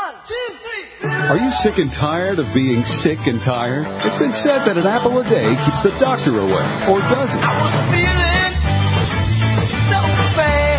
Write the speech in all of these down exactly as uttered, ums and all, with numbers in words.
One, two, three. Are you sick and tired of being sick and tired? It's been said that an apple a day keeps the doctor away, or does it? I was feeling so bad.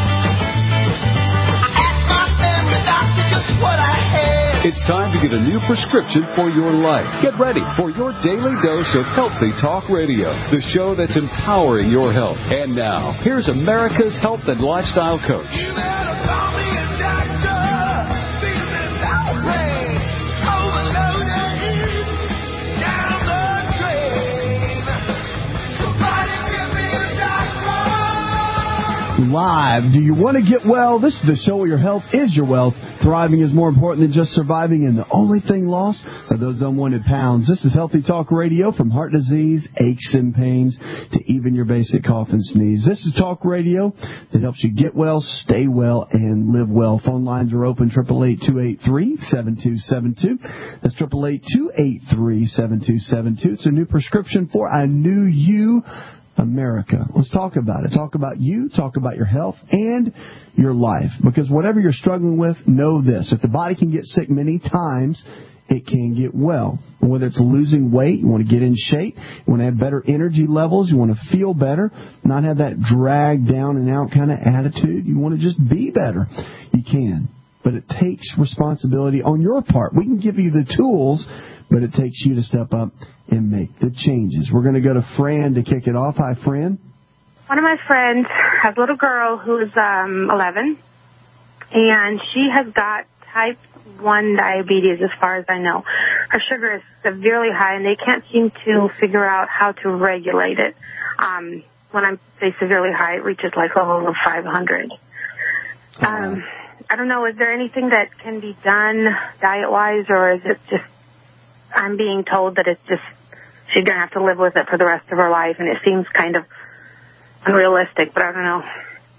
I asked my family doctor just what I had. It's time to get a new prescription for your life. Get ready for your daily dose of Healthy Talk Radio, the show that's empowering your health. And now, here's America's health and lifestyle coach. You better call me a doctor. Feeling outraged, overloaded, down the drain. Somebody give me a doctor. Live. Do you want to get well? This is the show where your health is your wealth. Thriving is more important than just surviving, and the only thing lost are those unwanted pounds. This is Healthy Talk Radio, from heart disease, aches and pains, to even your basic cough and sneeze. This is talk radio that helps you get well, stay well, and live well. Phone lines are open, eight eight eight, two eight three, seven two seven two. That's eight eight eight, two eight three, seven two seven two. It's a new prescription for a new you, America. Let's talk about it. Talk about you, talk about your health and your life. Because whatever you're struggling with, know this. If the body can get sick many times, it can get well. Whether it's losing weight, you want to get in shape, you want to have better energy levels, you want to feel better, not have that drag down and out kind of attitude. You want to just be better. You can. But it takes responsibility on your part. We can give you the tools, but it takes you to step up and make the changes. We're going to go to Fran to kick it off. Hi, Fran. One of my friends has a little girl who is um, eleven, and she has got type one diabetes as far as I know. Her sugar is severely high, and they can't seem to figure out how to regulate it. Um, when I say severely high, it reaches like level of five hundred. Um, I don't know, is there anything that can be done diet-wise, or is it just I'm being told that it's just she's going to have to live with it for the rest of her life, and it seems kind of unrealistic, but I don't know.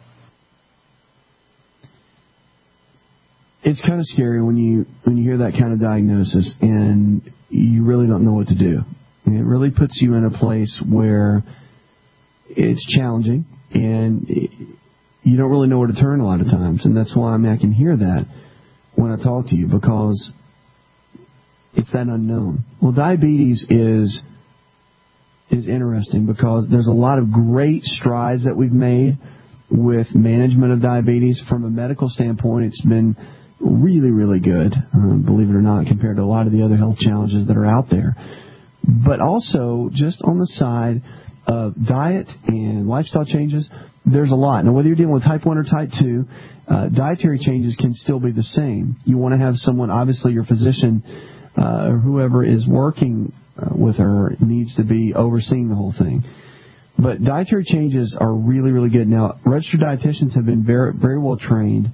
It's kind of scary when you when you hear that kind of diagnosis and you really don't know what to do. And it really puts you in a place where it's challenging and it, you don't really know where to turn a lot of times. And that's why I mean, I can hear that when I talk to you, because it's that unknown. Well, diabetes is is interesting because there's a lot of great strides that we've made with management of diabetes. From a medical standpoint, it's been really, really good, uh, believe it or not, compared to a lot of the other health challenges that are out there. But also, just on the side of diet and lifestyle changes, there's a lot. Now, whether you're dealing with type one or type two, uh, dietary changes can still be the same. You want to have someone, obviously your physician, uh, or whoever is working uh, with her needs to be overseeing the whole thing. But dietary changes are really, really good. Now, registered dietitians have been very, very well trained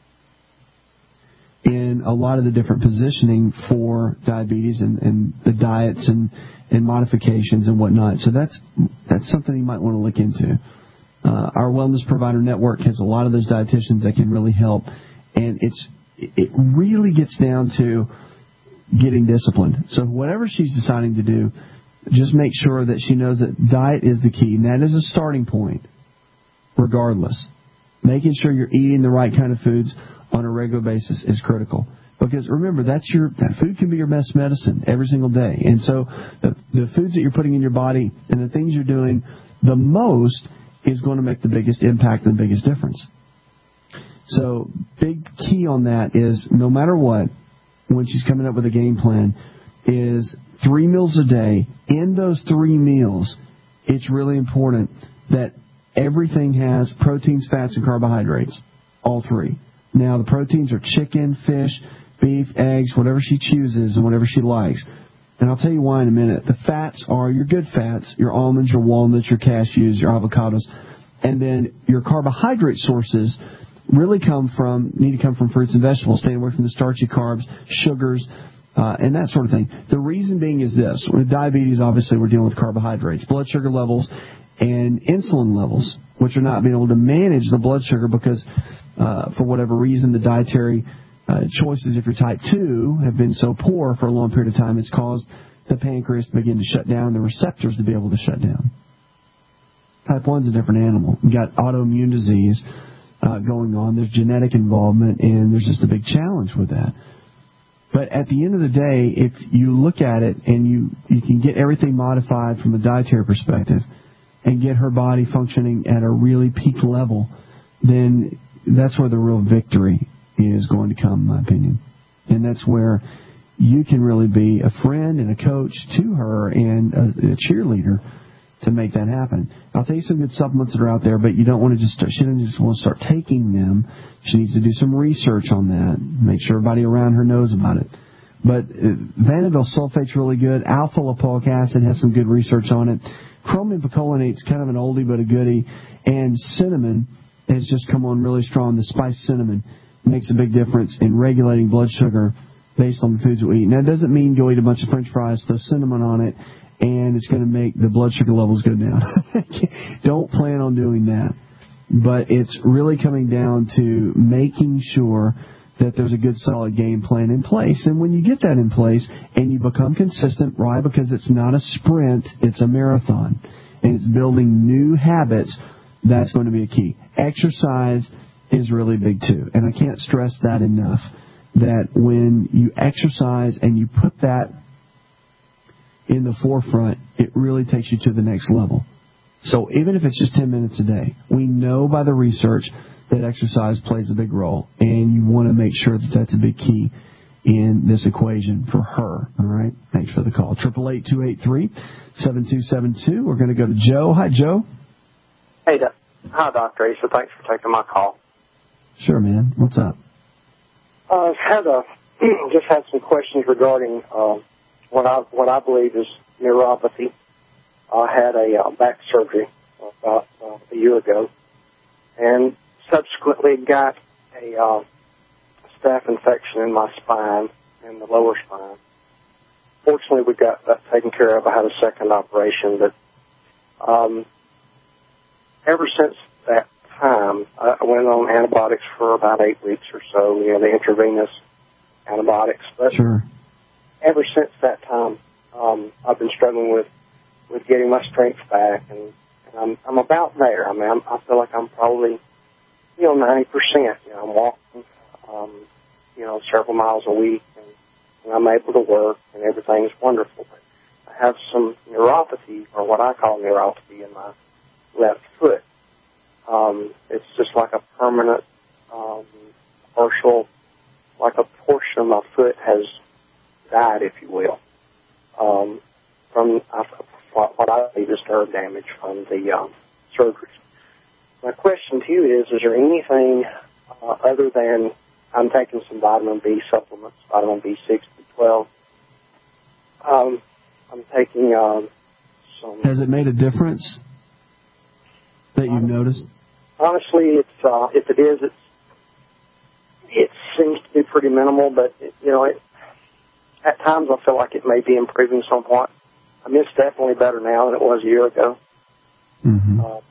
in a lot of the different positioning for diabetes and, and the diets and, and modifications and whatnot. So that's that's something you might want to look into. Uh, our Wellness Provider Network has a lot of those dietitians that can really help. And it's it really gets down to getting disciplined. So whatever she's deciding to do, just make sure that she knows that diet is the key. And that is a starting point, regardless. Making sure you're eating the right kind of foods on a regular basis is critical. Because remember, that's your that food can be your best medicine every single day. And so the, the foods that you're putting in your body and the things you're doing the most is going to make the biggest impact and the biggest difference. So big key on that is no matter what, when she's coming up with a game plan, is three meals a day. In those three meals, it's really important that everything has proteins, fats, and carbohydrates, all three. Now, the proteins are chicken, fish, beef, eggs, whatever she chooses and whatever she likes. And I'll tell you why in a minute. The fats are your good fats, your almonds, your walnuts, your cashews, your avocados. And then your carbohydrate sources really come from, need to come from fruits and vegetables, staying away from the starchy carbs, sugars, uh, and that sort of thing. The reason being is this. With diabetes, obviously, we're dealing with carbohydrates, blood sugar levels, and insulin levels, which are not being able to manage the blood sugar because, uh, for whatever reason, the dietary uh, choices, if you're type two, have been so poor for a long period of time, it's caused the pancreas to begin to shut down, the receptors to be able to shut down. Type one is a different animal. You've got autoimmune disease uh, going on. There's genetic involvement, and there's just a big challenge with that. But at the end of the day, if you look at it and you, you can get everything modified from a dietary perspective and get her body functioning at a really peak level, then that's where the real victory is going to come, in my opinion. And that's where you can really be a friend and a coach to her and a, a cheerleader to make that happen. I'll tell you some good supplements that are out there, but you don't want to just start, she doesn't just want to start taking them. She needs to do some research on that, make sure everybody around her knows about it. But uh, Vanadyl sulfate's really good. Alpha lipoic acid has some good research on it. Chromium picolinate's kind of an oldie but a goodie. And cinnamon has just come on really strong. The spiced cinnamon makes a big difference in regulating blood sugar based on the foods we eat. Now, it doesn't mean go eat a bunch of French fries, throw cinnamon on it, and it's going to make the blood sugar levels go down. Don't plan on doing that. But it's really coming down to making sure that there's a good, solid game plan in place. And when you get that in place and you become consistent, right, because it's not a sprint, it's a marathon, and it's building new habits, that's going to be a key. Exercise is really big, too. And I can't stress that enough, that when you exercise and you put that in the forefront, it really takes you to the next level. So even if it's just ten minutes a day, we know by the research that exercise plays a big role, and you want to make sure that that's a big key in this equation for her. All right? Thanks for the call. eight eight eight, two eight three, seven two seven two. We're going to go to Joe. Hi, Joe. Hey, doc- hi, Doctor Asa. Thanks for taking my call. Sure, man. What's up? Uh, I've had a, just had some questions regarding uh, what I what I believe is neuropathy. I had a uh, back surgery about uh, a year ago, and subsequently got a uh, staph infection in my spine, in the lower spine. Fortunately, we got that taken care of. I had a second operation, but um, ever since that time, I went on antibiotics for about eight weeks or so, you know, the intravenous antibiotics. But sure. Ever since that time, um, I've been struggling with, with getting my strength back, and, and I'm, I'm about there. I mean, I'm, I feel like I'm probably, you know, ninety percent. You know, I'm walking, um, you know, several miles a week, and, and I'm able to work, and everything's wonderful. But I have some neuropathy, or what I call neuropathy, in my left foot. Um, it's just like a permanent, um, partial, like a portion of my foot has died, if you will, um, from uh, what I believe is nerve damage from the um, surgery. My question to you is, is there anything uh, other than I'm taking some vitamin B supplements, vitamin B six, B twelve. Um, I'm taking um, some... Has it made a difference that you've noticed? Honestly, it's uh, if it is, it's it seems to be pretty minimal. But it, you know, it, at times I feel like it may be improving somewhat. I mean, it's definitely better now than it was a year ago. Mm-hmm. Uh,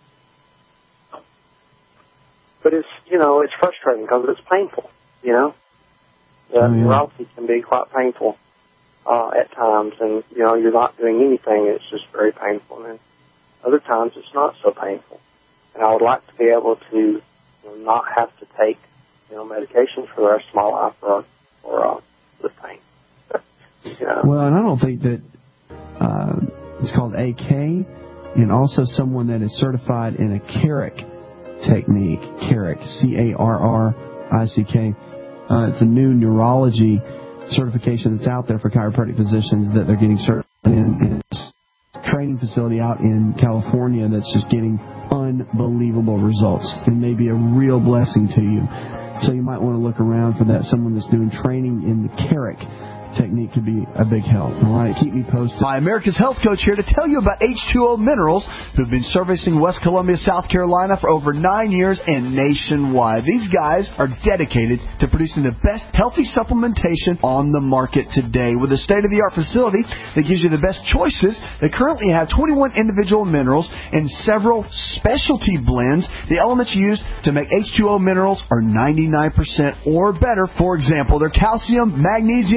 but it's you know it's frustrating because it's painful. You know, the oh, yeah. neuropathy can be quite painful uh, at times, and you know you're not doing anything. It's just very painful, and other times it's not so painful. And I would like to be able to you know, not have to take, you know, medication for the rest of my life for, for uh, the pain. you know? Well, and I don't think that uh, it's called A K, and also someone that is certified in a Carrick technique, Carrick, C A R R I C K. Uh, it's a new neurology certification that's out there for chiropractic physicians that they're getting certified in. It's a training facility out in California that's just getting unbelievable results and may be a real blessing to you. So you might want to look around for that. Someone that's doing training in the Carrick technique could be a big help. All right, keep me posted. Hi, America's Health Coach here to tell you about H two O Minerals, who've been servicing West Columbia, South Carolina for over nine years and nationwide. These guys are dedicated to producing the best healthy supplementation on the market today. With a state-of-the-art facility that gives you the best choices, they currently have twenty-one individual minerals and several specialty blends. The elements used to make H two O Minerals are ninety-nine percent or better. For example, their calcium, magnesium, zinc,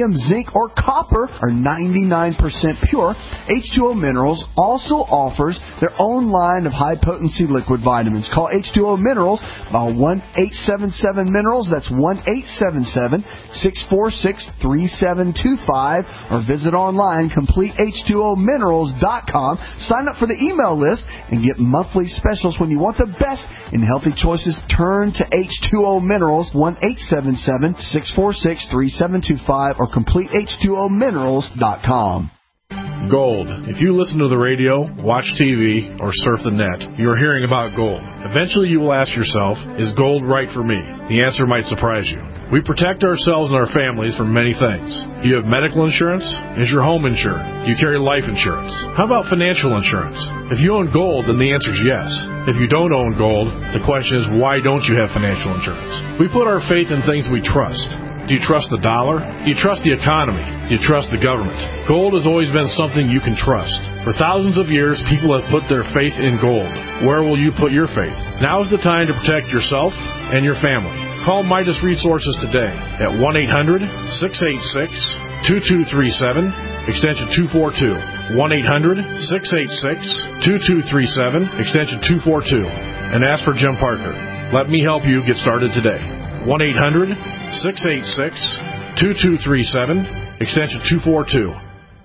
zinc, or copper are ninety-nine percent pure. H two O Minerals also offers their own line of high-potency liquid vitamins. Call H two O Minerals by one eight seven seven Minerals. That's one eight seven seven, six four six, three seven two five. Or visit online, complete H two O minerals dot com. Sign up for the email list and get monthly specials. When you want the best in healthy choices, turn to H two O Minerals, one eight seven seven, six four six, three seven two five, or complete H two O minerals dot com. Gold. If you listen to the radio, watch T V, or surf the net, you are hearing about gold. Eventually you will ask yourself, is gold right for me? The answer might surprise you. We protect ourselves and our families from many things. Do you have medical insurance? Is your home insured? Do you carry life insurance? How about financial insurance? If you own gold, then the answer is yes. If you don't own gold, the question is, why don't you have financial insurance? We put our faith in things we trust. Do you trust the dollar? Do you trust the economy? Do you trust the government? Gold has always been something you can trust. For thousands of years, people have put their faith in gold. Where will you put your faith? Now is the time to protect yourself and your family. Call Midas Resources today at one eight hundred, six eight six, two two three seven, extension two four two. one eight hundred, six eight six, two two three seven, extension two four two. And ask for Jim Parker. Let me help you get started today. one eight hundred, six eight six, two two three seven, extension two four two.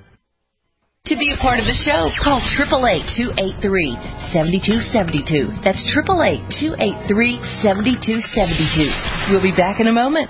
To be a part of the show, call eight eight eight, two eight three, seven two seven two. That's eight eight eight, two eight three, seven two seven two. We'll be back in a moment.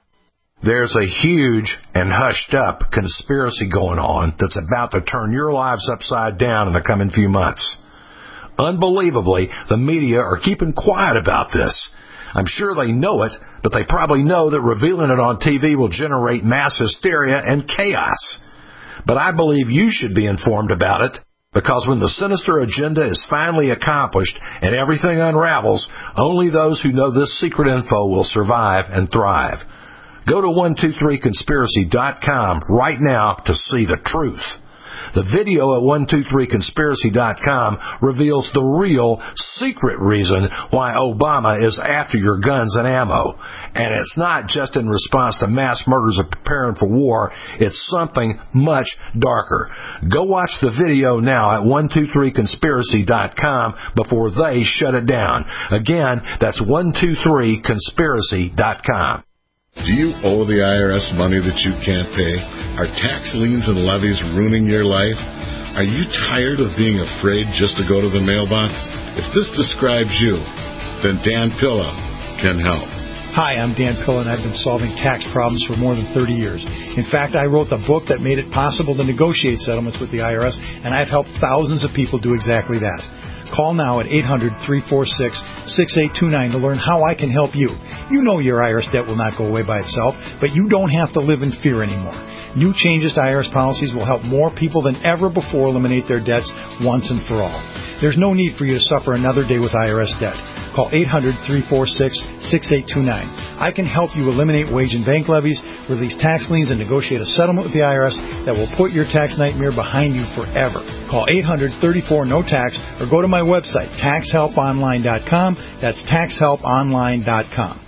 There's a huge and hushed-up conspiracy going on that's about to turn your lives upside down in the coming few months. Unbelievably, the media are keeping quiet about this. I'm sure they know it, but they probably know that revealing it on T V will generate mass hysteria and chaos. But I believe you should be informed about it, because when the sinister agenda is finally accomplished and everything unravels, only those who know this secret info will survive and thrive. Go to one two three conspiracy dot com right now to see the truth. The video at one two three conspiracy dot com reveals the real, secret reason why Obama is after your guns and ammo. And it's not just in response to mass murders of preparing for war. It's something much darker. Go watch the video now at one two three conspiracy dot com before they shut it down. Again, that's one two three conspiracy dot com. Do you owe the I R S money that you can't pay? Are tax liens and levies ruining your life? Are you tired of being afraid just to go to the mailbox? If this describes you, then Dan Pilla can help. Hi, I'm Dan Pilla, and I've been solving tax problems for more than thirty years. In fact, I wrote the book that made it possible to negotiate settlements with the I R S, and I've helped thousands of people do exactly that. Call now at eight hundred, three four six, six eight two nine to learn how I can help you. You know your I R S debt will not go away by itself, but you don't have to live in fear anymore. New changes to I R S policies will help more people than ever before eliminate their debts once and for all. There's no need for you to suffer another day with I R S debt. Call eight hundred, three four six, six eight two nine. I can help you eliminate wage and bank levies, release tax liens, and negotiate a settlement with the I R S that will put your tax nightmare behind you forever. Call eight hundred, three four, N O T A X or go to my website, tax help online dot com. That's tax help online dot com.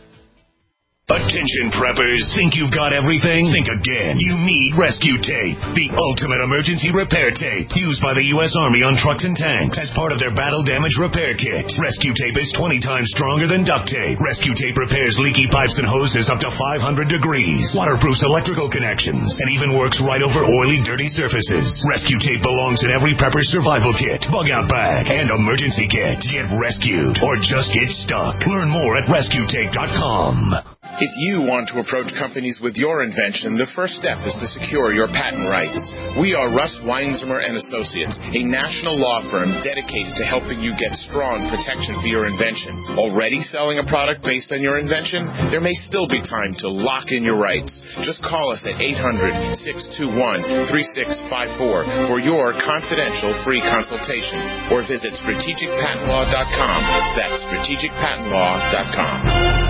Attention preppers, think you've got everything? Think again. You need Rescue Tape, the ultimate emergency repair tape used by the U S Army on trucks and tanks as part of their battle damage repair kit. Rescue Tape is twenty times stronger than duct tape. Rescue Tape repairs leaky pipes and hoses up to five hundred degrees, waterproofs electrical connections, and even works right over oily, dirty surfaces. Rescue Tape belongs in every prepper's survival kit, bug out bag, and emergency kit. Get rescued or just get stuck. Learn more at rescue tape dot com. If you want to approach companies with your invention, the first step is to secure your patent rights. We are Russ Weinzimmer and Associates, a national law firm dedicated to helping you get strong protection for your invention. Already selling a product based on your invention? There may still be time to lock in your rights. Just call us at eight hundred, six two one, three six five four for your confidential free consultation, or visit strategic patent law dot com. That's strategic patent law dot com.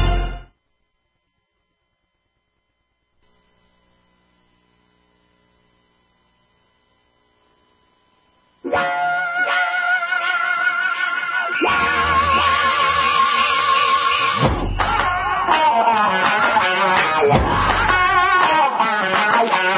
Wow.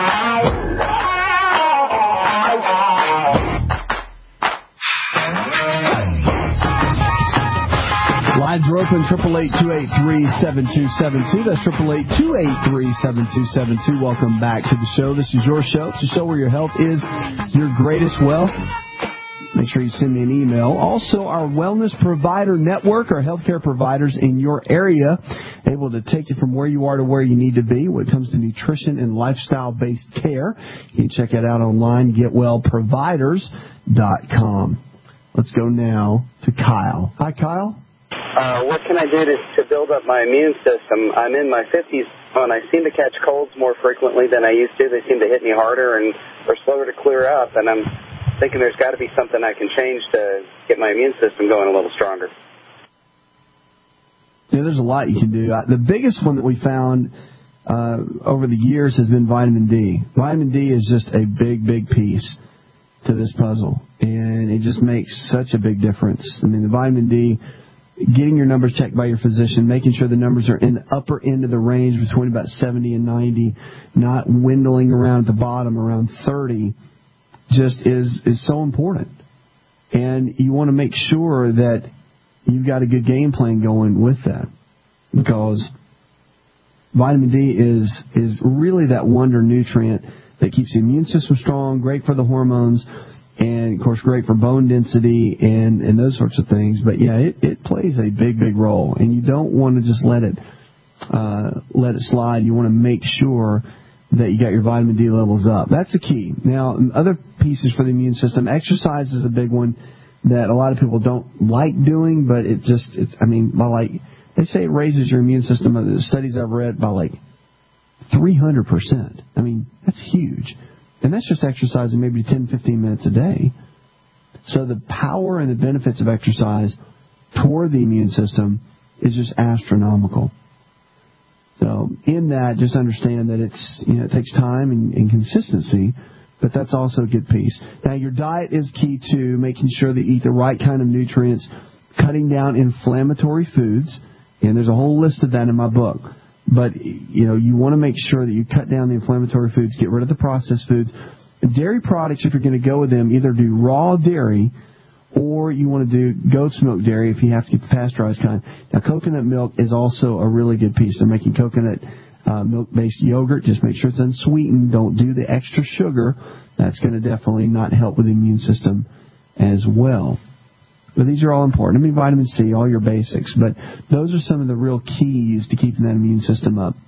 open, eight eight eight, two eight three, seven two seven two. That's eight eight eight, two eight three, seven two seven two. Welcome back to the show. This is your show. It's a show where your health is your greatest wealth. Make sure you send me an email. Also, our Wellness Provider Network, our healthcare providers in your area, able to take you from where you are to where you need to be when it comes to nutrition and lifestyle-based care. You can check it out online, get well providers dot com. Let's go now to Kyle. Hi, Kyle. Uh, what can I do to, to build up my immune system? I'm in my fifties, and I seem to catch colds more frequently than I used to. They seem to hit me harder and are slower to clear up, and I'm thinking there's got to be something I can change to get my immune system going a little stronger. Yeah, there's a lot you can do. The biggest one that we found uh, over the years has been vitamin D. Vitamin D is just a big, big piece to this puzzle, and it just makes such a big difference. I mean, the vitamin D, getting your numbers checked by your physician, making sure the numbers are in the upper end of the range between about seventy and ninety, not dwindling around at the bottom around thirty, just is, is so important. And you want to make sure that you've got a good game plan going with that, because vitamin D is is really that wonder nutrient that keeps the immune system strong, great for the hormones, and, of course, great for bone density and, and those sorts of things. But, yeah, it, it plays a big, big role, and you don't want to just let it uh, let it slide. You want to make sure that you got your vitamin D levels up. That's the key. Now, other pieces for the immune system, exercise is a big one that a lot of people don't like doing, but it just, it's, I mean, by like, they say it raises your immune system, the studies I've read, by like three hundred percent. I mean, that's huge. And that's just exercising maybe ten, fifteen minutes a day. So the power and the benefits of exercise toward the immune system is just astronomical. So in that, just understand that it's, you know, it takes time and, and consistency, but that's also a good piece. Now, your diet is key to making sure that you eat the right kind of nutrients, cutting down inflammatory foods, and there's a whole list of that in my book. But, you know, you want to make sure that you cut down the inflammatory foods, get rid of the processed foods. Dairy products, if you're going to go with them, either do raw dairy or you want to do goat's milk dairy if you have to get the pasteurized kind. Now, coconut milk is also a really good piece. They're making coconut uh, milk-based yogurt. Just make sure it's unsweetened. Don't do the extra sugar. That's going to definitely not help with the immune system as well. But these are all important. I mean, vitamin C, all your basics. But those are some of the real keys to keeping that immune system up.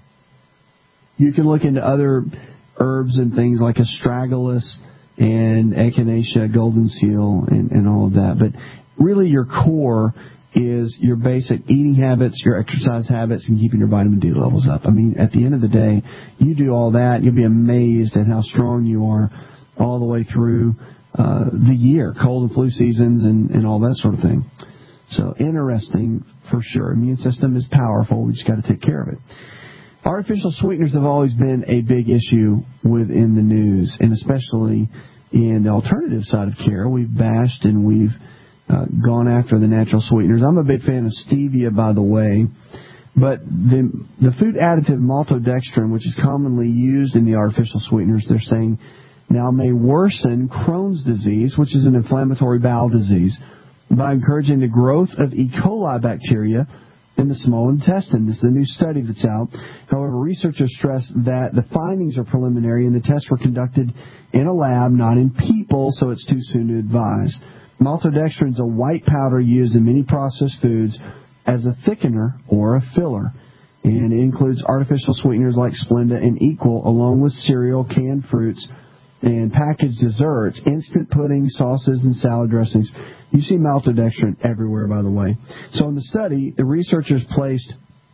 You can look into other herbs and things like astragalus and echinacea, golden seal, and, and all of that. But really your core is your basic eating habits, your exercise habits, and keeping your vitamin D levels up. I mean, at the end of the day, you do all that, you'll be amazed at how strong you are all the way through uh, the year, cold and flu seasons and, and all that sort of thing. So interesting for sure. Immune system is powerful. We just got to take care of it. Artificial sweeteners have always been a big issue within the news, and especially in the alternative side of care. We've bashed and we've uh, gone after the natural sweeteners. I'm a big fan of stevia, by the way, but the the food additive maltodextrin, which is commonly used in the artificial sweeteners, they're saying now may worsen Crohn's disease, which is an inflammatory bowel disease, by encouraging the growth of E. coli bacteria in the small intestine. This is a new study that's out. However, researchers stress that the findings are preliminary and the tests were conducted in a lab, not in people, so it's too soon to advise. Maltodextrin is a white powder used in many processed foods as a thickener or a filler, and it includes artificial sweeteners like Splenda and Equal, along with cereal, canned fruits, and packaged desserts, instant pudding, sauces, and salad dressings. You see maltodextrin everywhere, by the way. So in the study, the researchers placed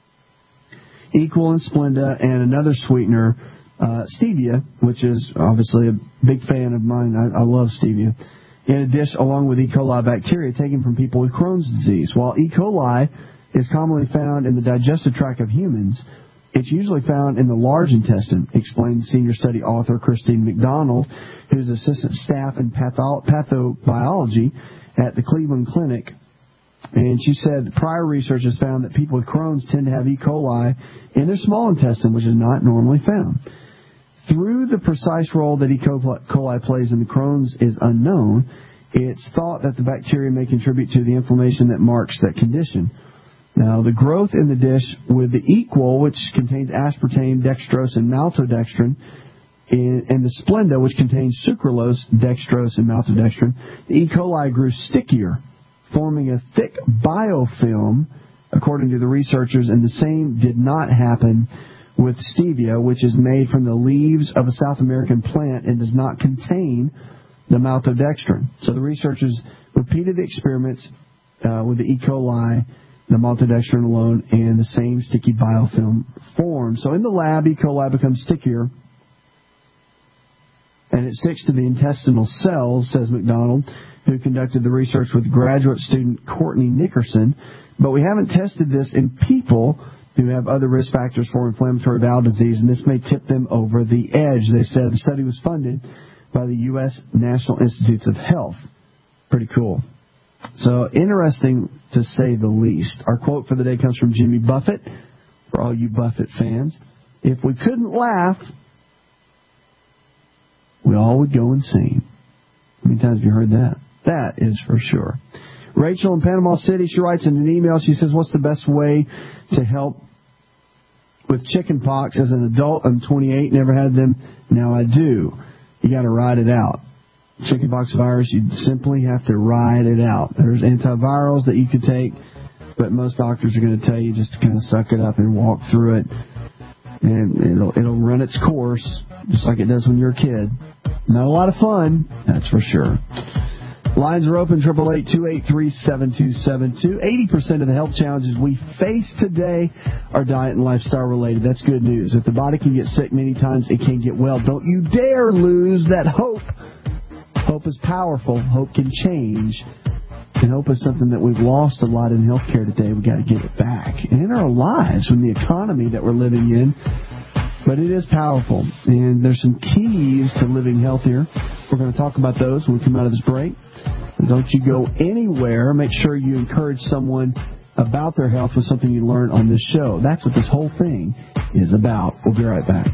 Equal and Splenda and another sweetener, uh, stevia, which is obviously a big fan of mine. I, I love stevia, in a dish along with E. coli bacteria taken from people with Crohn's disease. While E. coli is commonly found in the digestive tract of humans, it's usually found in the large intestine, explained senior study author Christine McDonald, who's assistant staff in patho- pathobiology at the Cleveland Clinic. And she said prior research has found that people with Crohn's tend to have E. coli in their small intestine, which is not normally found. Through the precise role that E. coli plays in the Crohn's is unknown, it's thought that the bacteria may contribute to the inflammation that marks that condition. Now, the growth in the dish with the Equal, which contains aspartame, dextrose, and maltodextrin, and the Splenda, which contains sucralose, dextrose, and maltodextrin, the E. coli grew stickier, forming a thick biofilm, according to the researchers, and the same did not happen with stevia, which is made from the leaves of a South American plant and does not contain the maltodextrin. So the researchers repeated the experiments uh, with the E. coli, the maltodextrin alone, and the same sticky biofilm formed. So in the lab, E. coli becomes stickier, and it sticks to the intestinal cells, says McDonald, who conducted the research with graduate student Courtney Nickerson. But we haven't tested this in people who have other risk factors for inflammatory bowel disease, and this may tip them over the edge. They said the study was funded by the U S National Institutes of Health. Pretty cool. So interesting, to say the least. Our quote for the day comes from Jimmy Buffett, for all you Buffett fans. If we couldn't laugh, we all would go insane. How many times have you heard that? That is for sure. Rachel in Panama City, she writes in an email, she says, what's the best way to help with chicken pox? As an adult, I'm twenty-eight, never had them, now I do. You got to ride it out. Chickenpox virus, you simply have to ride it out. There's antivirals that you could take, but most doctors are going to tell you just to kind of suck it up and walk through it. And it'll, it'll run its course, just like it does when you're a kid. Not a lot of fun, that's for sure. Lines are open, eight eight eight, two eight three, seven two seven two. eighty percent of the health challenges we face today are diet and lifestyle related. That's good news. If the body can get sick many times, it can get well. Don't you dare lose that hope. Hope is powerful. Hope can change. And hope is something that we've lost a lot in healthcare today. We've got to get it back. And in our lives, in the economy that we're living in. But it is powerful. And there's some keys to living healthier. We're going to talk about those when we come out of this break. And don't you go anywhere. Make sure you encourage someone about their health with something you learn on this show. That's what this whole thing is about. We'll be right back.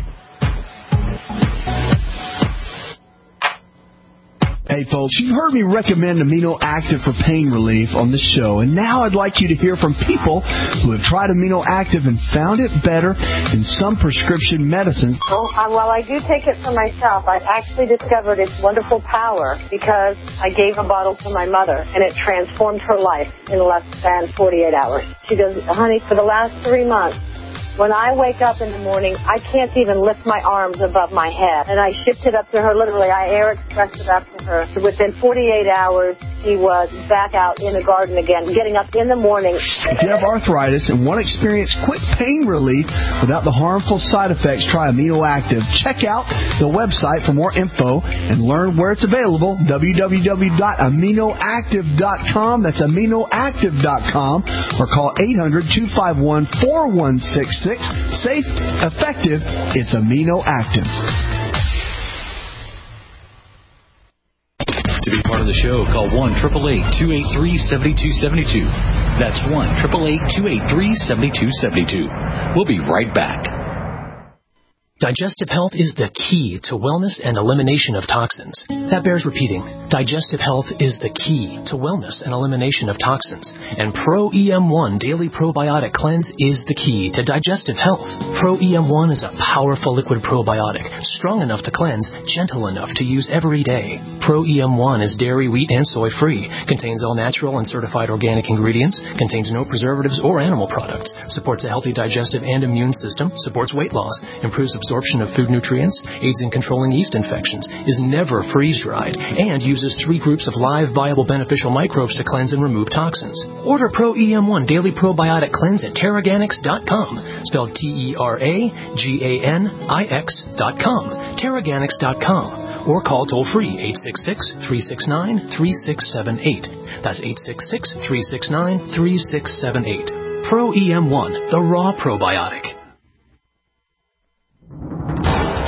Hey folks, you've heard me recommend Amino Active for pain relief on the show, and now I'd like you to hear from people who have tried Amino Active and found it better than some prescription medicines. Well, uh, while I do take it for myself, I've actually discovered its wonderful power because I gave a bottle to my mother, and it transformed her life in less than forty-eight hours. She goes, honey, for the last three months, when I wake up in the morning, I can't even lift my arms above my head. And I shipped it up to her, literally. I air expressed it up to her. Within forty-eight hours, she was back out in the garden again, getting up in the morning. If you have arthritis and want to experience quick pain relief without the harmful side effects, try Amino Active. Check out the website for more info and learn where it's available, w w w dot amino active dot com. That's amino active dot com. Or call eight hundred, two five one, four one six six. Safe, effective, it's Amino Active. To be part of the show, call one eight eight eight, two eight three, seven two seven two. That's one eight eight eight, two eight three, seven two seven two. We'll be right back. Digestive health is the key to wellness and elimination of toxins. That bears repeating. Digestive health is the key to wellness and elimination of toxins. And Pro E M one Daily Probiotic Cleanse is the key to digestive health. Pro E M one is a powerful liquid probiotic, strong enough to cleanse, gentle enough to use every day. Pro E M one is dairy, wheat, and soy free, contains all natural and certified organic ingredients, contains no preservatives or animal products, supports a healthy digestive and immune system, supports weight loss, improves absorption absorption of food nutrients, aids in controlling yeast infections, is never freeze-dried, and uses three groups of live, viable, beneficial microbes to cleanse and remove toxins. Order Pro E M one Daily Probiotic Cleanse at Terraganix dot com, spelled T E R A G A N I X dot com, Terraganix dot com, or call toll-free eight six six, three six nine, three six seven eight. That's eight six six, three six nine, three six seven eight. Pro E M one, the raw probiotic.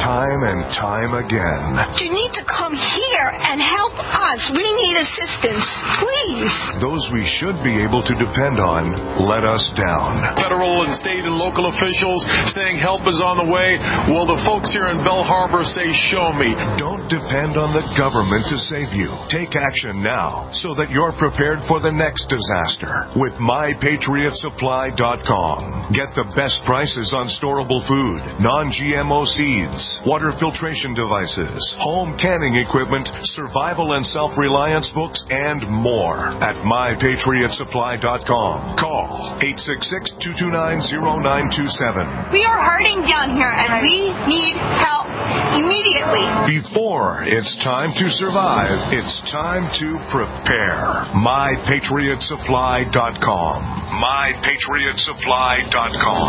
time and time again. You need to come here and help us. We need assistance, please. Those we should be able to depend on let us down. Federal and state and local officials saying help is on the way. Well, the folks here in Bell Harbor say, show me. Don't depend on the government to save you. Take action now so that you're prepared for the next disaster with my patriot supply dot com. Get the best prices on storable food, non-G M O seeds, water filtration devices, home canning equipment, survival and self-reliance books, and more at my patriot supply dot com. Call eight six six, two two nine, zero nine two seven. We are hurting down here, and we need help immediately. Before it's time to survive, it's time to prepare. my patriot supply dot com. my patriot supply dot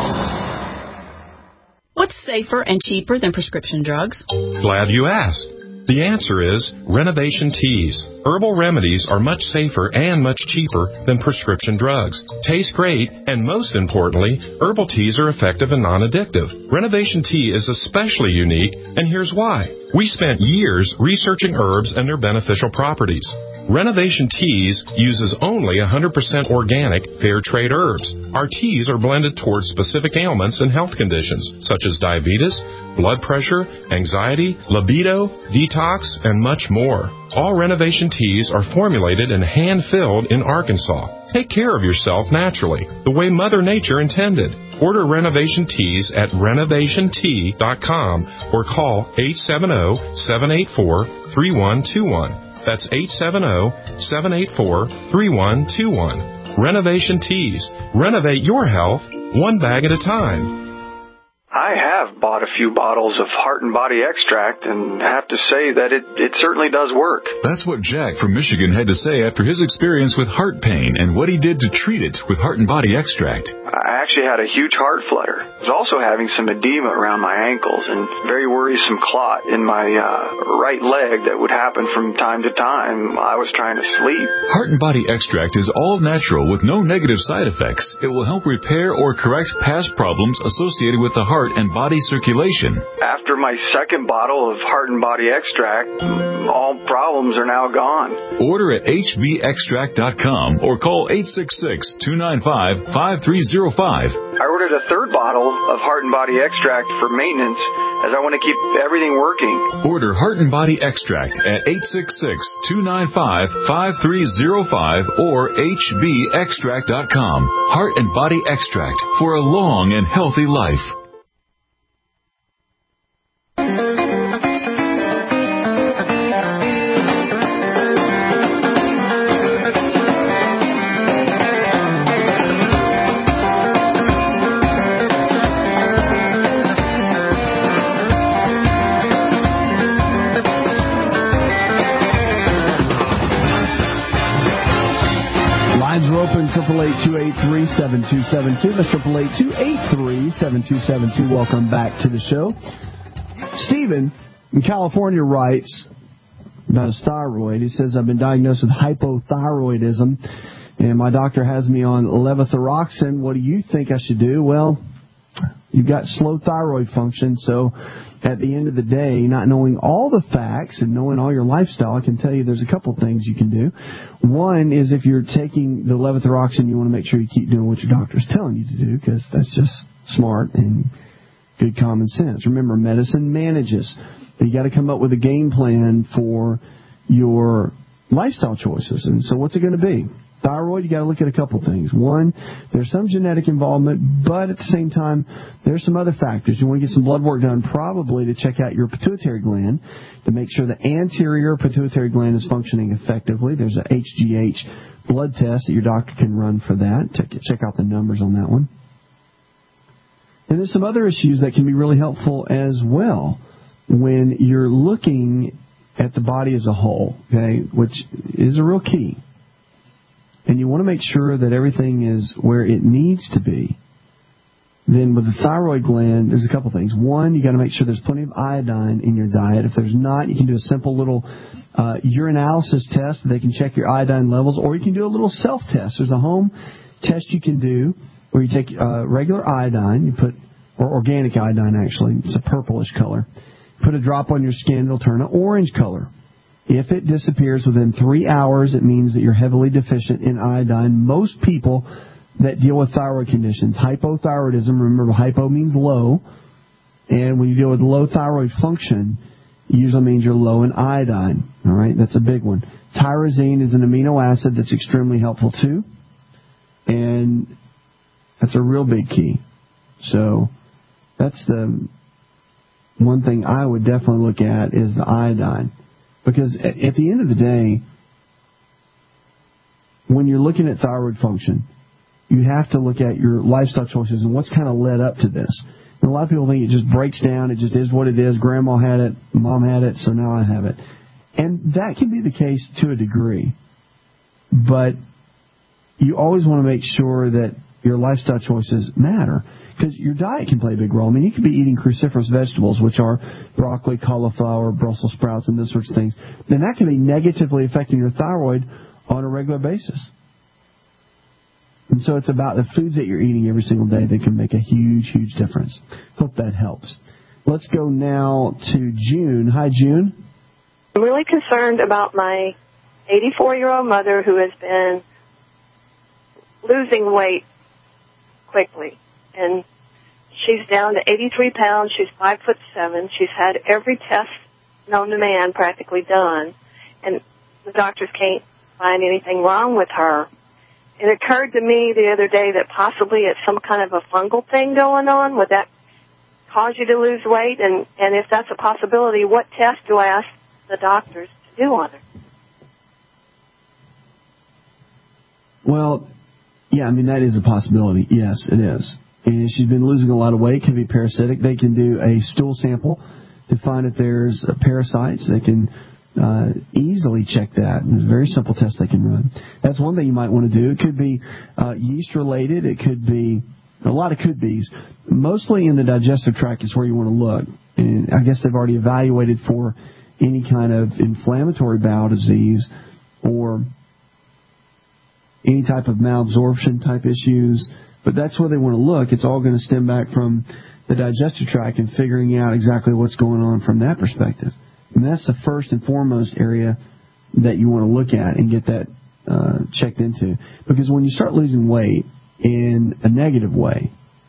com. What's safer and cheaper than prescription drugs? Glad you asked. The answer is Renovation Teas. Herbal remedies are much safer and much cheaper than prescription drugs. Taste great, and most importantly, herbal teas are effective and non-addictive. Renovation Tea is especially unique, and here's why. We spent years researching herbs and their beneficial properties. Renovation Teas uses only one hundred percent organic, fair trade herbs. Our teas are blended towards specific ailments and health conditions, such as diabetes, blood pressure, anxiety, libido, detox, and much more. All Renovation Teas are formulated and hand-filled in Arkansas. Take care of yourself naturally, the way Mother Nature intended. Order Renovation Teas at renovation tea dot com or call eight seven zero, seven eight four, three one two one. That's eight seven zero, seven eight four, three one two one. Renovation Teas. Renovate your health one bag at a time. I have bought a few bottles of Heart and Body Extract and have to say that it, it certainly does work. That's what Jack from Michigan had to say after his experience with heart pain and what he did to treat it with Heart and Body Extract. I actually had a huge heart flutter. I was also having some edema around my ankles and very worrisome clot in my uh, right leg that would happen from time to time while I was trying to sleep. Heart and Body Extract is all natural with no negative side effects. It will help repair or correct past problems associated with the heart and body circulation. After my second bottle of Heart and Body Extract, all problems are now gone. Order at H B extract dot com or call eight six six, two nine five, five three zero five. I ordered a third bottle of Heart and Body Extract for maintenance as I want to keep everything working. Order Heart and Body Extract at eight six six, two nine five, five three zero five or H B extract dot com. Heart and Body Extract for a long and healthy life. triple eight, two eight three, seven two seven two. That's triple eight, two eight three, seven two seven two. Welcome back to the show. Stephen in California writes about his thyroid. He says, I've been diagnosed with hypothyroidism, and my doctor has me on levothyroxine. What do you think I should do? Well, you've got slow thyroid function, so at the end of the day, not knowing all the facts and knowing all your lifestyle, I can tell you there's a couple things you can do. One is if you're taking the levothyroxine, you want to make sure you keep doing what your doctor's telling you to do, because that's just smart and good common sense. Remember, medicine manages. You got to come up with a game plan for your lifestyle choices. And so what's it going to be? Thyroid, you got to look at a couple things. One, there's some genetic involvement, but at the same time, there's some other factors. You want to get some blood work done, probably to check out your pituitary gland to make sure the anterior pituitary gland is functioning effectively. There's a H G H blood test that your doctor can run for that. Check, check out the numbers on that one. And there's some other issues that can be really helpful as well when you're looking at the body as a whole, okay, which is a real key. And you want to make sure that everything is where it needs to be. Then with the thyroid gland, there's a couple things. One, you got to make sure there's plenty of iodine in your diet. If there's not, you can do a simple little uh, urinalysis test. They can check your iodine levels, or you can do a little self-test. There's a home test you can do where you take uh, regular iodine, you put, or organic iodine actually, it's a purplish color, Put a drop on your skin, it'll turn an orange color. If it disappears within three hours, it means that you're heavily deficient in iodine. Most people that deal with thyroid conditions, hypothyroidism, remember hypo means low, and when you deal with low thyroid function, it usually means you're low in iodine. All right, that's a big one. Tyrosine is an amino acid that's extremely helpful too, and that's a real big key. So that's the one thing I would definitely look at is the iodine. Because at the end of the day, when you're looking at thyroid function, you have to look at your lifestyle choices and what's kind of led up to this. And a lot of people think it just breaks down, it just is what it is. Grandma had it, Mom had it, so now I have it. And that can be the case to a degree. But you always want to make sure that your lifestyle choices matter. Because your diet can play a big role. I mean, you could be eating cruciferous vegetables, which are broccoli, cauliflower, Brussels sprouts, and those sorts of things. Then that can be negatively affecting your thyroid on a regular basis. And so it's about the foods that you're eating every single day that can make a huge, huge difference. Hope that helps. Let's go now to June. Hi, June. I'm really concerned about my eighty-four-year-old mother who has been losing weight quickly. And she's down to eighty-three pounds. She's five foot seven. She's had every test known to man practically done. And the doctors can't find anything wrong with her. It occurred to me the other day that possibly it's some kind of a fungal thing going on. Would that cause you to lose weight? And, and if that's a possibility, what test do I ask the doctors to do on her? Well, yeah, I mean, that is a possibility. Yes, it is. And she's been losing a lot of weight, can be parasitic. They can do a stool sample to find if there's parasites. They can uh, easily check that. And there's a very simple test they can run. That's one thing you might want to do. It could be uh, yeast-related. It could be a lot of could be's. Mostly in the digestive tract is where you want to look. And I guess they've already evaluated for any kind of inflammatory bowel disease or any type of malabsorption type issues. But that's where they want to look. It's all going to stem back from the digestive tract and figuring out exactly what's going on from that perspective. And that's the first and foremost area that you want to look at and get that uh, checked into. Because when you start losing weight in a negative way,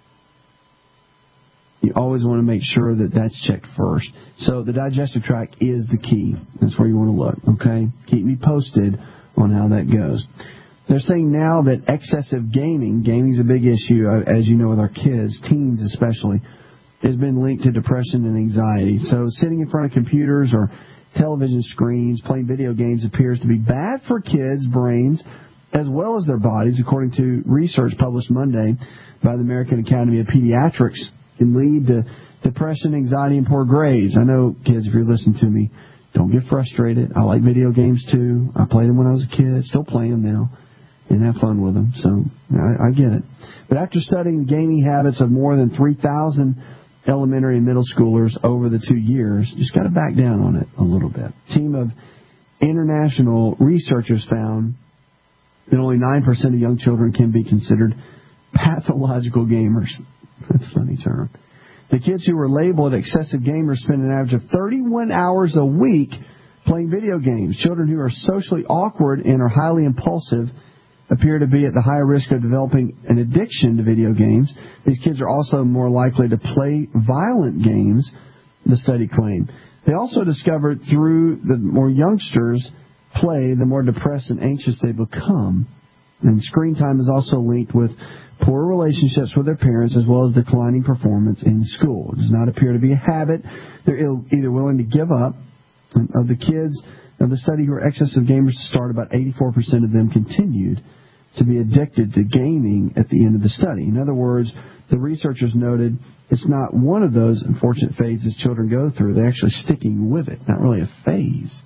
you always want to make sure that that's checked first. So the digestive tract is the key. That's where you want to look, okay? Keep me posted on how that goes. They're saying now that excessive gaming, gaming is a big issue, as you know, with our kids, teens especially, has been linked to depression and anxiety. So sitting in front of computers or television screens, playing video games appears to be bad for kids' brains as well as their bodies, according to research published Monday by the American Academy of Pediatrics. It can lead to depression, anxiety, and poor grades. I know, kids, if you're listening to me, don't get frustrated. I like video games, too. I played them when I was a kid, still play them now. And have fun with them, so I, I get it. But after studying the gaming habits of more than three thousand elementary and middle schoolers over the two years, just got to back down on it a little bit. A team of international researchers found that only nine percent of young children can be considered pathological gamers. That's a funny term. The kids who were labeled excessive gamers spend an average of thirty-one hours a week playing video games. Children who are socially awkward and are highly impulsive appear to be at the higher risk of developing an addiction to video games. These kids are also more likely to play violent games, the study claimed. They also discovered through the more youngsters play, the more depressed and anxious they become. And screen time is also linked with poor relationships with their parents as well as declining performance in school. It does not appear to be a habit. They're either willing to give up. Of the kids of the study who are excessive gamers to start, about eighty-four percent of them continued to be addicted to gaming at the end of the study. In other words, the researchers noted it's not one of those unfortunate phases children go through. They're actually sticking with it, not really a phase.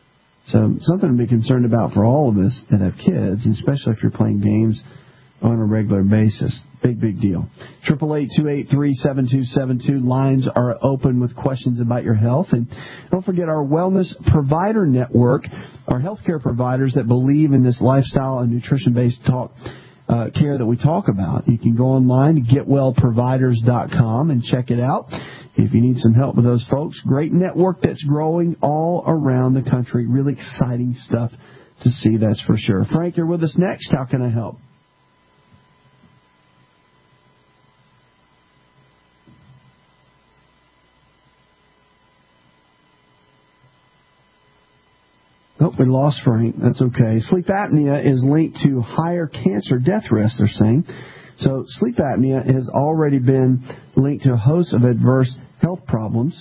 So something to be concerned about for all of us that have kids, especially if you're playing games on a regular basis. Big, big deal. eight eight eight, two eight three, seven two seven two. Lines are open with questions about your health. And don't forget our Wellness Provider Network, our healthcare providers that believe in this lifestyle and nutrition-based talk uh, care that we talk about. You can go online to get well providers dot com and check it out. if you need some help with those folks, great network that's growing all around the country. Really exciting stuff to see, that's for sure. Frank, you're with us next. How can I help? Oh, we lost Frank. That's okay. Sleep apnea is linked to higher cancer death risk, they're saying. So sleep apnea has already been linked to a host of adverse health problems.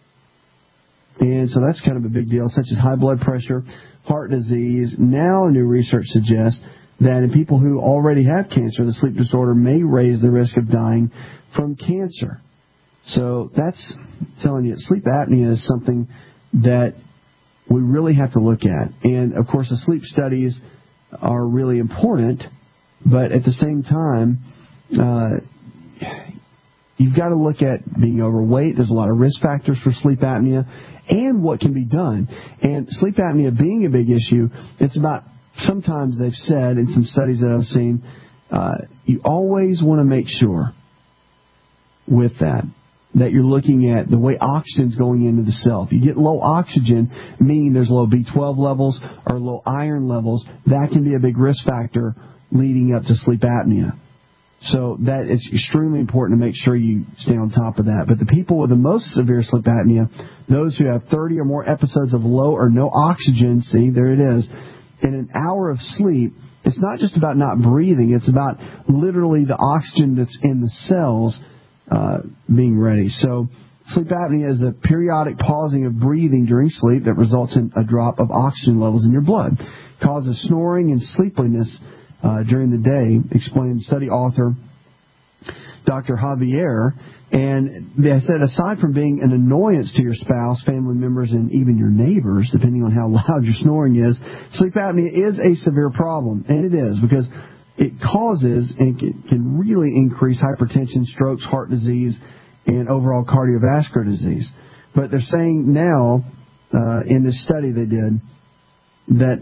And so that's kind of a big deal, such as high blood pressure, heart disease. Now new research suggests that in people who already have cancer, the sleep disorder may raise the risk of dying from cancer. So that's telling you that sleep apnea is something that we really have to look at. And, of course, the sleep studies are really important, but at the same time, uh, you've got to look at being overweight. There's a lot of risk factors for sleep apnea and what can be done. And sleep apnea being a big issue, it's about, sometimes they've said in some studies that I've seen, uh, you always want to make sure with that that you're looking at the way oxygen's going into the cell. If you get low oxygen, meaning there's low B twelve levels or low iron levels, that can be a big risk factor leading up to sleep apnea. So that it's extremely important to make sure you stay on top of that. But the people with the most severe sleep apnea, those who have thirty or more episodes of low or no oxygen, see, there it is, in an hour of sleep, it's not just about not breathing, it's about literally the oxygen that's in the cells Uh, being ready. So sleep apnea is a periodic pausing of breathing during sleep that results in a drop of oxygen levels in your blood. Causes snoring and sleepiness uh, during the day, explained study author Doctor Javier. And they said aside from being an annoyance to your spouse, family members, and even your neighbors, depending on how loud your snoring is, sleep apnea is a severe problem. And it is, because it causes and can really increase hypertension, strokes, heart disease, and overall cardiovascular disease. But they're saying now, uh, in this study they did, that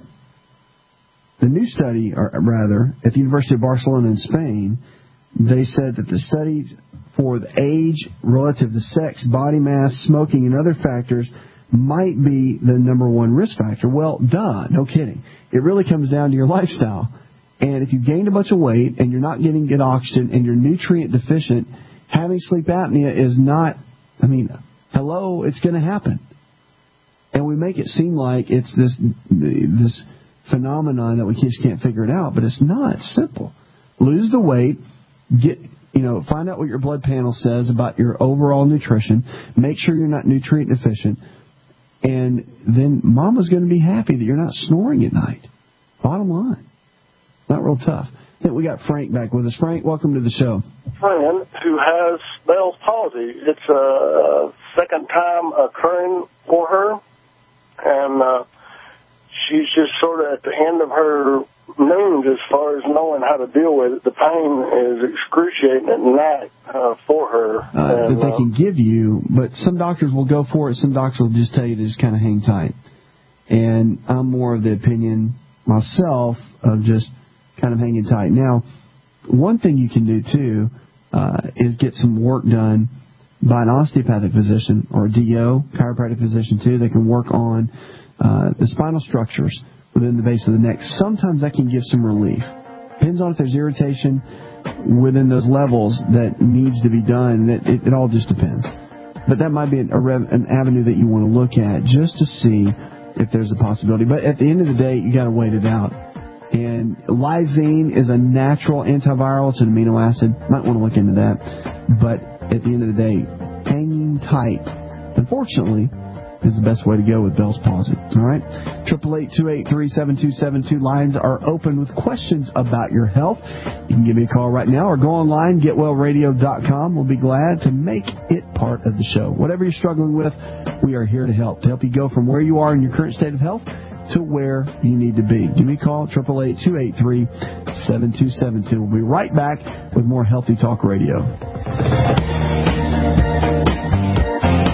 the new study, or rather, at the University of Barcelona in Spain, they said that the studies for the age relative to sex, body mass, smoking, and other factors might be the number one risk factor. Well, duh, no kidding. It really comes down to your lifestyle. And if you've gained a bunch of weight and you're not getting good oxygen and you're nutrient deficient, having sleep apnea is not, I mean, hello, it's going to happen. And we make it seem like it's this this phenomenon that we just can't figure it out, but it's not. It's simple. Lose the weight, get, you know, find out what your blood panel says about your overall nutrition, make sure you're not nutrient deficient, and then mama's going to be happy that you're not snoring at night. Bottom line. Not real tough. I think we got Frank back with us. Frank, welcome to the show. Friend who has Bell's palsy. It's a second time occurring for her, and uh, she's just sort of at the end of her means as far as knowing how to deal with it. The pain is excruciating at night uh, for her. Uh, and, that they can give you, but some doctors will go for it. Some doctors will just tell you to just kind of hang tight. And I'm more of the opinion myself of just kind of hanging tight. Now, one thing you can do, too, uh, is get some work done by an osteopathic physician or a D O, chiropractic physician, too. They can work on uh, the spinal structures within the base of the neck. Sometimes that can give some relief. Depends on if there's irritation within those levels that needs to be done. It, it, it all just depends. But that might be an, a rev, an avenue that you want to look at just to see if there's a possibility. But at the end of the day, you got to wait it out. And lysine is a natural antiviral. It's an amino acid. Might want to look into that. But at the end of the day, hanging tight, unfortunately, is the best way to go with Bell's palsy. All right? triple eight, two eight three, seven two seven two. Lines are open with questions about your health. You can give me a call right now or go online, get well radio dot com. We'll be glad to make it part of the show. Whatever you're struggling with, we are here to help. To help you go from where you are in your current state of health to where you need to be. Give me a call, triple eight, two eight three, seven two seven two. We'll be right back with more Healthy Talk Radio.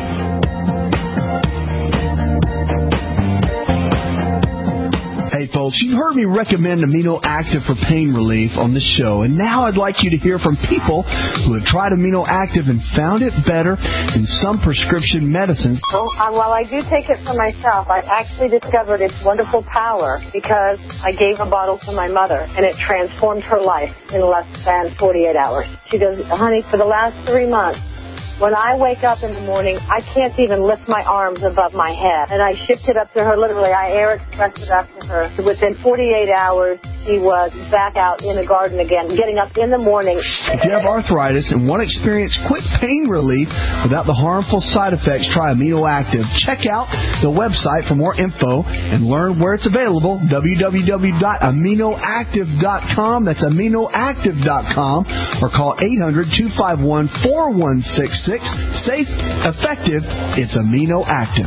Hey, folks. folks, you've heard me recommend Amino Active for pain relief on this show, and now I'd like you to hear from people who have tried Amino Active and found it better than some prescription medicines. Well, uh, while I do take it for myself, I actually discovered its wonderful power because I gave a bottle to my mother, and it transformed her life in less than forty-eight hours. She goes, honey, for the last three months, when I wake up in the morning, I can't even lift my arms above my head. And I shipped it up to her, literally. I air expressed it up to her. Within forty-eight hours, she was back out in the garden again, getting up in the morning. If you have arthritis and want to experience quick pain relief without the harmful side effects, try Amino Active. Check out the website for more info and learn where it's available, w w w dot amino active dot com. That's amino active dot com. Or call eight hundred, two five one, four one six six. Safe, effective, it's Amino Active.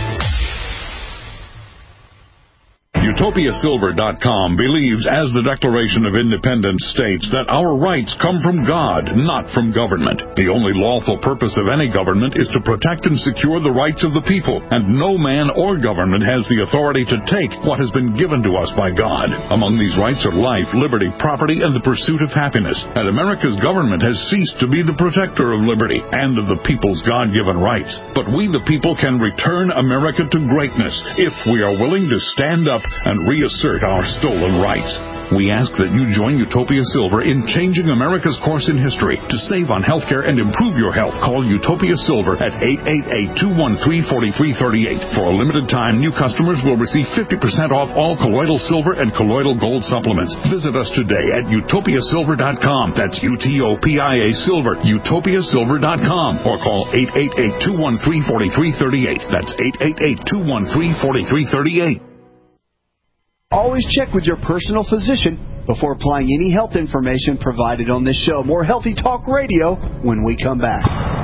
Utopia Silver dot com believes, as the Declaration of Independence states, that our rights come from God, not from government. The only lawful purpose of any government is to protect and secure the rights of the people, and no man or government has the authority to take what has been given to us by God. Among these rights are life, liberty, property, and the pursuit of happiness. And America's government has ceased to be the protector of liberty and of the people's God-given rights. But we, the people, can return America to greatness if we are willing to stand up and reassert our stolen rights. We ask that you join Utopia Silver in changing America's course in history. To save on healthcare and improve your health, call Utopia Silver at eight eight eight, two one three, four three three eight. For a limited time, new customers will receive fifty percent off all colloidal silver and colloidal gold supplements. Visit us today at Utopia Silver dot com. That's U T O P I A Silver, Utopia Silver dot com. Or call eight eight eight, two one three, four three three eight. That's eight eight eight, two one three, four three three eight. Always check with your personal physician before applying any health information provided on this show. More Healthy Talk Radio when we come back.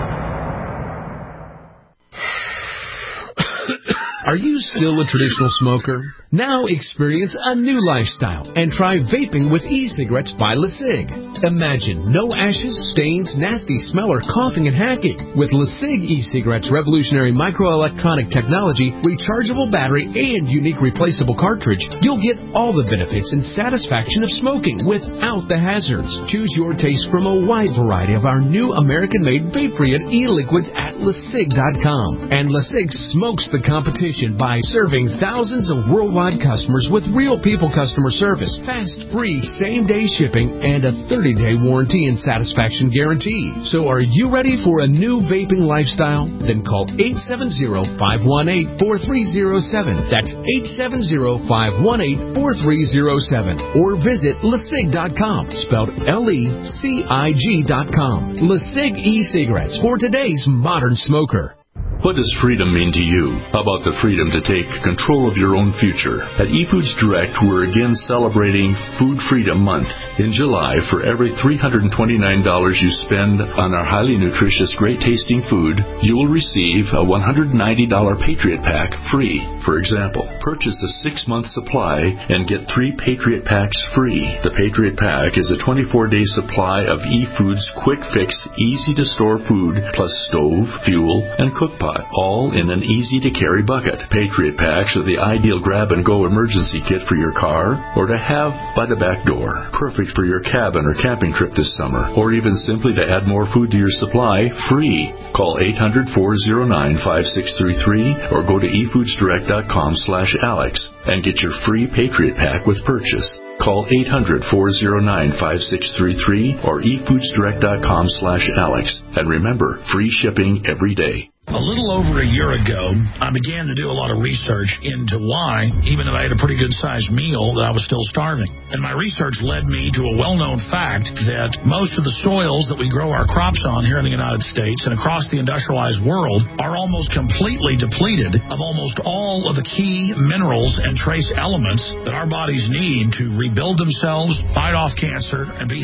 Are you still a traditional smoker? Now experience a new lifestyle and try vaping with e-cigarettes by LeSig. Imagine no ashes, stains, nasty smell, or coughing and hacking. With LeSig e-cigarettes' revolutionary microelectronic technology, rechargeable battery, and unique replaceable cartridge, you'll get all the benefits and satisfaction of smoking without the hazards. Choose your taste from a wide variety of our new American-made vape-free e-liquids at LeSig dot com. And LeSig smokes the competition by serving thousands of worldwide customers with real people customer service, fast, free, same-day shipping, and a thirty-day warranty and satisfaction guarantee. So are you ready for a new vaping lifestyle? Then call eight seven zero, five one eight, four three zero seven. That's eight seven zero, five one eight, four three zero seven. Or visit LeSig dot com, spelled L E C I G dot com. LeSig e-cigarettes for today's modern smoker. What does freedom mean to you? How about the freedom to take control of your own future? At eFoods Direct, we're again celebrating Food Freedom Month. In July, for every three hundred twenty-nine dollars you spend on our highly nutritious, great-tasting food, you will receive a one hundred ninety dollars Patriot Pack free. For example, purchase a six-month supply and get three Patriot Packs free. The Patriot Pack is a twenty-four day supply of eFoods quick-fix, easy-to-store food, plus stove, fuel, and cook pot, all in an easy-to-carry bucket. Patriot Packs are the ideal grab-and-go emergency kit for your car or to have by the back door. Perfect for your cabin or camping trip this summer, or even simply to add more food to your supply, free. Call eight hundred, four oh nine, five six three three or go to e foods direct dot com slash Alex and get your free Patriot Pack with purchase. Call eight hundred, four oh nine, five six three three or e foods direct dot com slash Alex. And remember, free shipping every day. A little over a year ago, I began to do a lot of research into why, even though I had a pretty good-sized meal, that I was still starving. And my research led me to a well-known fact that most of the soils that we grow our crops on here in the United States and across the industrialized world are almost completely depleted of almost all of the key minerals and trace elements that our bodies need to rebuild themselves, fight off cancer, and be healthy.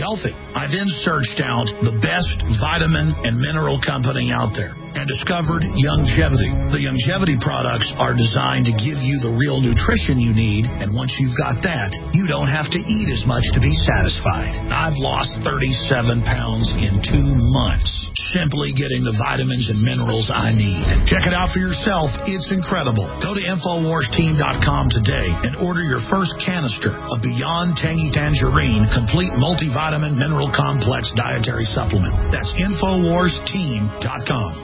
I then searched out the best vitamin and mineral company out there and discovered Youngevity. The Youngevity products are designed to give you the real nutrition you need, and once you've got that, you don't have to eat as much to be satisfied. I've lost thirty-seven pounds in two months simply getting the vitamins and minerals I need. Check it out for yourself. It's incredible. Go to Infowars Team dot com today and order your first canister of Beyond Tangy Tangerine Complete Multivitamin Mineral Complex Dietary Supplement. That's Infowars Team dot com.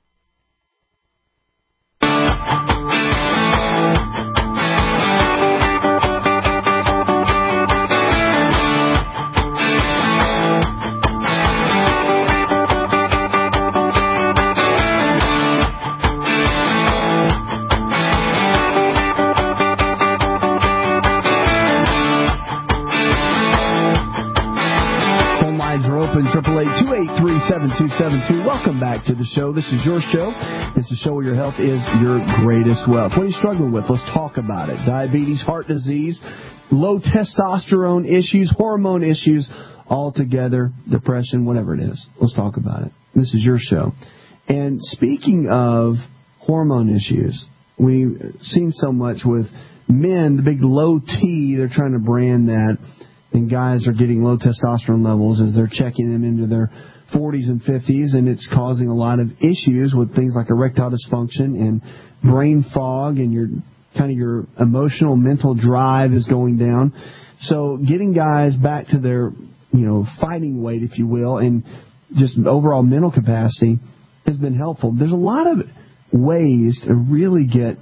seven two seven two. Welcome back to the show. This is your show. It's a show where your health is your greatest wealth. What are you struggling with? Let's talk about it. Diabetes, heart disease, low testosterone issues, hormone issues, all together, depression, whatever it is. Let's talk about it. This is your show. And speaking of hormone issues, we've seen so much with men, the big low T, they're trying to brand that, and guys are getting low testosterone levels as they're checking them into their forties and fifties, and it's causing a lot of issues with things like erectile dysfunction and brain fog, and your kind of your emotional, mental drive is going down. So getting guys back to their, you know, fighting weight, if you will, and just overall mental capacity has been helpful. There's a lot of ways to really get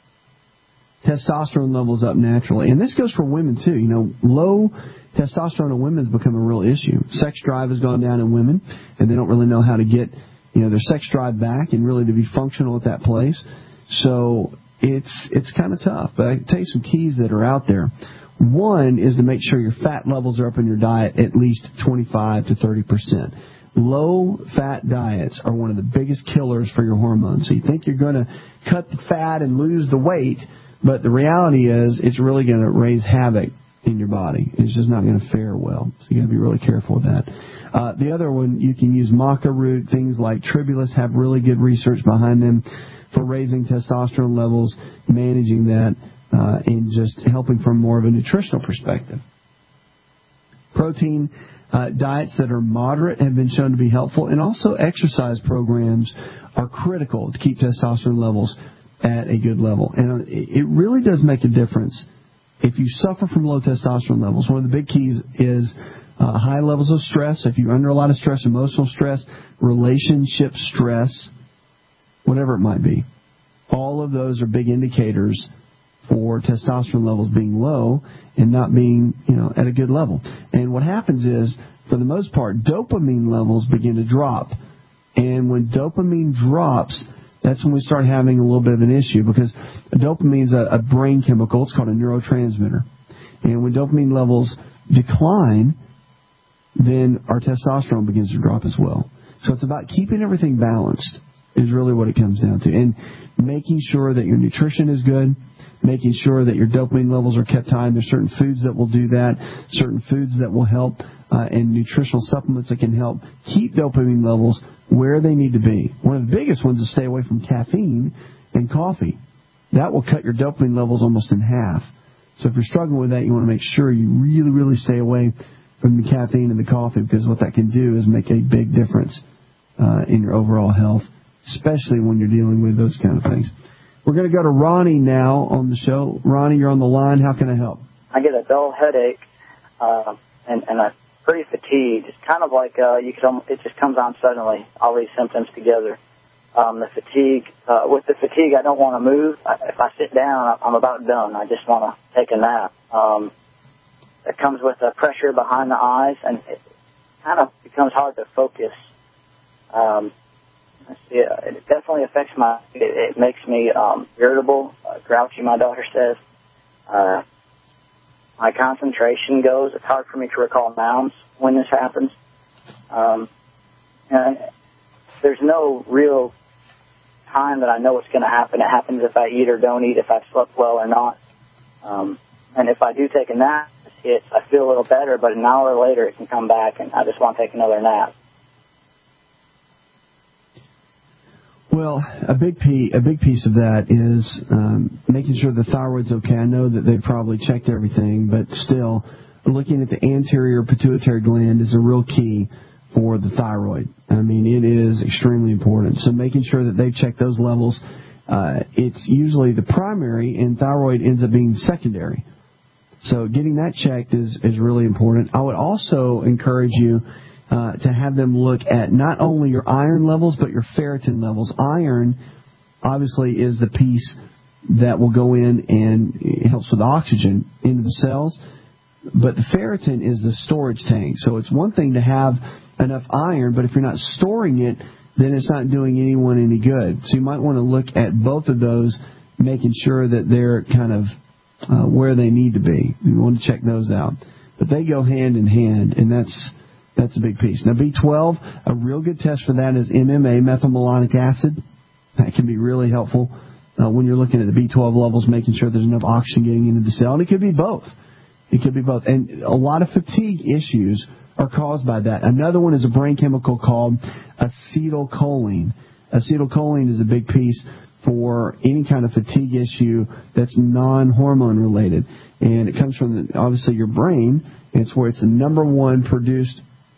testosterone levels up naturally, and this goes for women too. You know, low testosterone in women has become a real issue. Sex drive has gone down in women, and they don't really know how to get, you know, their sex drive back and really to be functional at that place. So it's it's kind of tough. But I can tell you some keys that are out there. One is to make sure your fat levels are up in your diet at least twenty-five to thirty percent. Low-fat diets are one of the biggest killers for your hormones. So you think you're going to cut the fat and lose the weight, but the reality is it's really going to raise havoc in your body. It's just not going to fare well. So you got to be really careful with that. Uh, the other one, you can use maca root. Things like Tribulus have really good research behind them for raising testosterone levels, managing that, uh, and just helping from more of a nutritional perspective. Protein uh, diets that are moderate have been shown to be helpful, and also exercise programs are critical to keep testosterone levels at a good level. And it really does make a difference. If you suffer from low testosterone levels, one of the big keys is uh, high levels of stress. If you're under a lot of stress, emotional stress, relationship stress, whatever it might be, all of those are big indicators for testosterone levels being low and not being, you know, at a good level. And what happens is, for the most part, dopamine levels begin to drop. And when dopamine drops, that's when we start having a little bit of an issue, because dopamine is a, a brain chemical. It's called a neurotransmitter. And when dopamine levels decline, then our testosterone begins to drop as well. So it's about keeping everything balanced is really what it comes down to. And making sure that your nutrition is good, making sure that your dopamine levels are kept high. And there's certain foods that will do that, certain foods that will help, uh, and nutritional supplements that can help keep dopamine levels where they need to be. One of the biggest ones is stay away from caffeine and coffee. That will cut your dopamine levels almost in half. So if you're struggling with that, you want to make sure you really, really stay away from the caffeine and the coffee, because what that can do is make a big difference uh, in your overall health, especially when you're dealing with those kind of things. We're going to go to Ronnie now on the show. Ronnie, you're on the line. How can I help? I get a dull headache uh, and, and I'm pretty fatigued. It's kind of like uh, you could. It just comes on suddenly, all these symptoms together. Um, the fatigue, uh, with the fatigue, I don't want to move. I, if I sit down, I'm about done. I just want to take a nap. Um, it comes with a pressure behind the eyes, and it kind of becomes hard to focus. Um, it, it definitely affects my. It, it makes me um, irritable, uh, grouchy. My daughter says. Uh, my concentration goes. It's hard for me to recall nouns when this happens. Um, and there's no real time that I know it's going to happen. It happens if I eat or don't eat, if I've slept well or not. Um, and if I do take a nap, it's I feel a little better, but an hour later it can come back, and I just want to take another nap. Well, a big piece, a big piece of that is um, making sure the thyroid's okay. I know that they've probably checked everything, but still, looking at the anterior pituitary gland is a real key for the thyroid. I mean, it is extremely important. So making sure that they've checked those levels, uh, it's usually the primary, and thyroid ends up being secondary. So getting that checked is, is really important. I would also encourage you Uh, to have them look at not only your iron levels, but your ferritin levels. Iron, obviously, is the piece that will go in and it helps with oxygen into the cells. But the ferritin is the storage tank. So it's one thing to have enough iron, but if you're not storing it, then it's not doing anyone any good. So you might want to look at both of those, making sure that they're kind of uh, where they need to be. You want to check those out. But they go hand in hand, and that's That's a big piece. Now, B twelve, a real good test for that is M M A, methylmalonic acid. That can be really helpful uh, when you're looking at the B twelve levels, making sure there's enough oxygen getting into the cell. And it could be both. It could be both. And a lot of fatigue issues are caused by that. Another one is a brain chemical called acetylcholine. Acetylcholine is a big piece for any kind of fatigue issue that's non-hormone related. And it comes from, the, obviously, your brain. It's where it's the number one produced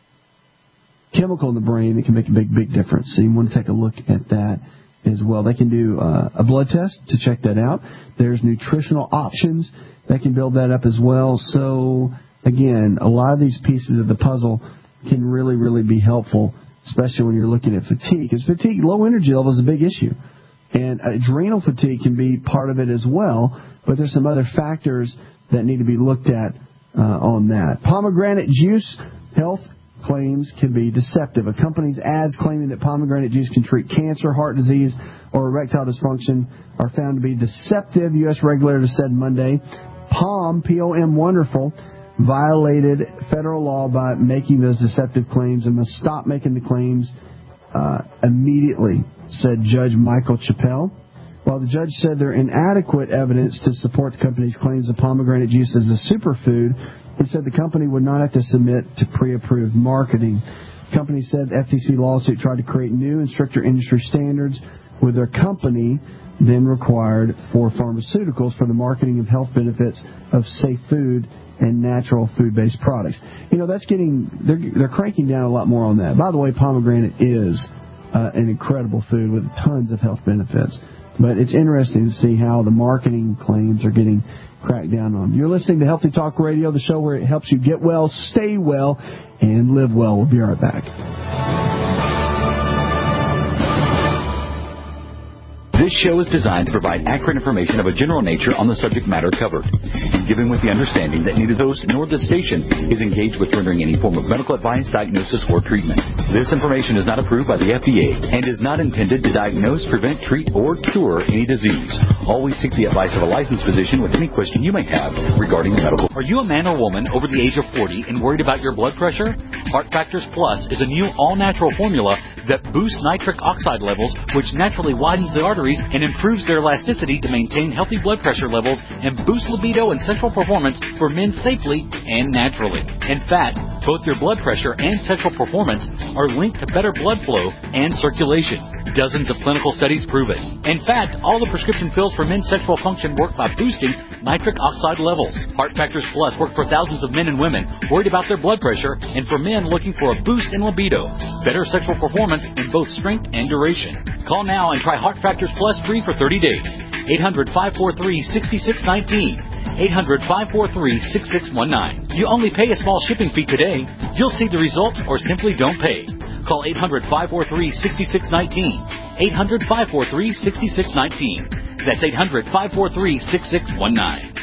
chemical in the brain that can make a big, big difference. So you want to take a look at that as well. They can do uh, a blood test to check that out. There's nutritional options that can build that up as well. So, again, a lot of these pieces of the puzzle can really, really be helpful, especially when you're looking at fatigue. Because fatigue, low energy level is a big issue. And adrenal fatigue can be part of it as well, but there's some other factors that need to be looked at uh, on that. Pomegranate juice health claims can be deceptive. A company's ads claiming that pomegranate juice can treat cancer, heart disease, or erectile dysfunction are found to be deceptive, U S regulator said Monday. POM, P O M Wonderful, violated federal law by making those deceptive claims and must stop making the claims uh, immediately, said Judge Michael Chappell. While the judge said there are inadequate evidence to support the company's claims of pomegranate juice as a superfood, he said the company would not have to submit to pre-approved marketing. The company said the F T C lawsuit tried to create new and stricter industry standards with their company then required for pharmaceuticals for the marketing of health benefits of safe food and natural food-based products. You know, that's getting, they're, they're cranking down a lot more on that. By the way, pomegranate is uh, an incredible food with tons of health benefits. But it's interesting to see how the marketing claims are getting cracked down on. You're listening to Healthy Talk Radio, the show where it helps you get well, stay well, and live well. We'll be right back. This show is designed to provide accurate information of a general nature on the subject matter covered, given with the understanding that neither the host nor the station is engaged with rendering any form of medical advice, diagnosis, or treatment. This information is not approved by the F D A and is not intended to diagnose, prevent, treat, or cure any disease. Always seek the advice of a licensed physician with any question you may have regarding the medical. Are you a man or woman over the age of forty and worried about your blood pressure? Heart Factors Plus is a new all-natural formula that boosts nitric oxide levels, which naturally widens the arteries and improves their elasticity to maintain healthy blood pressure levels and boost libido and sexual performance for men safely and naturally. In fact, both your blood pressure and sexual performance are linked to better blood flow and circulation. Dozens of clinical studies prove it. In fact, all the prescription pills for men's sexual function work by boosting nitric oxide levels. Heart Factors Plus work for thousands of men and women worried about their blood pressure and for men looking for a boost in libido, better sexual performance in both strength and duration. Call now and try Heart Factors Plus free for thirty days. eight hundred, five four three, six six one nine. eight hundred, five four three, six six one nine. You only pay a small shipping fee today. You'll see the results or simply don't pay. Call eight hundred, five four three, six six one nine. eight hundred, five four three, six six one nine. That's eight hundred, five four three, six six one nine.